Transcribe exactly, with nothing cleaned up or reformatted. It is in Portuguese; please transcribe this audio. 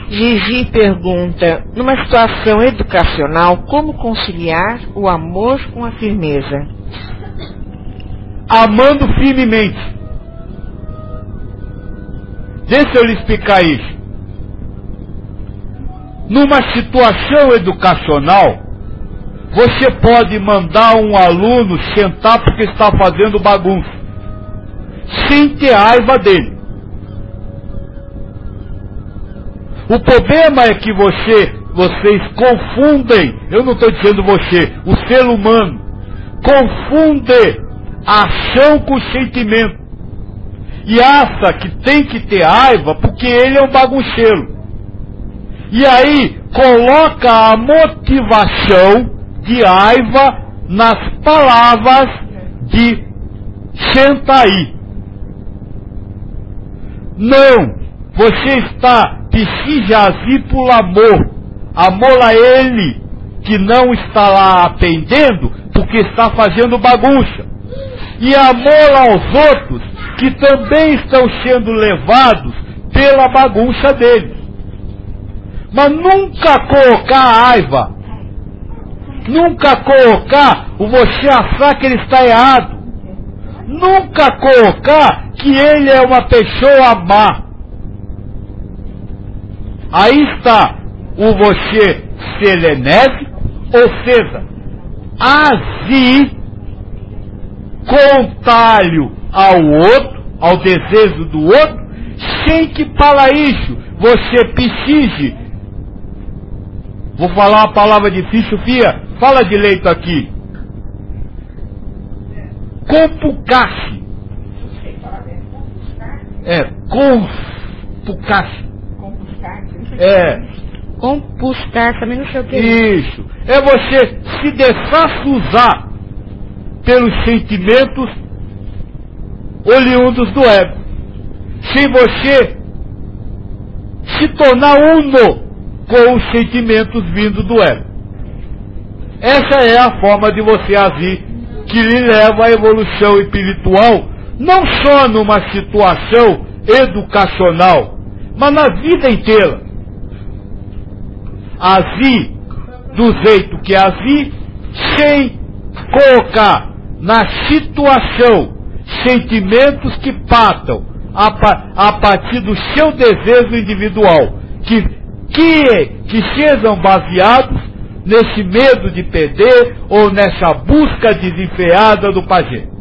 Gigi pergunta, numa situação educacional, como conciliar o amor com a firmeza? Amando firmemente. Deixa eu lhe explicar isso. Numa situação educacional, você pode mandar um aluno sentar porque está fazendo bagunça, sem ter raiva dele. O problema é que você, vocês confundem, eu não estou dizendo você, o ser humano, confunde a ação com o sentimento. E acha que tem que ter raiva porque ele é um bagunceiro. E aí coloca a motivação de raiva nas palavras de senta aí. Não, você está, precisa agir por amor. Amor a ele, que não está lá aprendendo porque está fazendo bagunça. E amor aos outros, que também estão sendo levados pela bagunça deles. Mas nunca colocar a raiva, nunca colocar o você achar que ele está errado, nunca colocar que ele é uma pessoa má. Aí está o você serenese, ou seja, agir contrário ao outro, ao desejo do outro, sem que para isso você precise. Vou falar uma palavra difícil, Fia, fala direito aqui. Compucar-se. É, compucar-se. É. Compuscar, também não sei o que. Isso. É você se deixar usar pelos sentimentos oriundos do ego. Sem você se tornar uno com os sentimentos vindos do ego. Essa é a forma de você agir que lhe leva à evolução espiritual, não só numa situação educacional, mas na vida inteira. Agir do jeito que agir, sem colocar na situação sentimentos que partam a, a partir do seu desejo individual, que, que, que sejam baseados nesse medo de perder ou nessa busca desenfreada do pajé.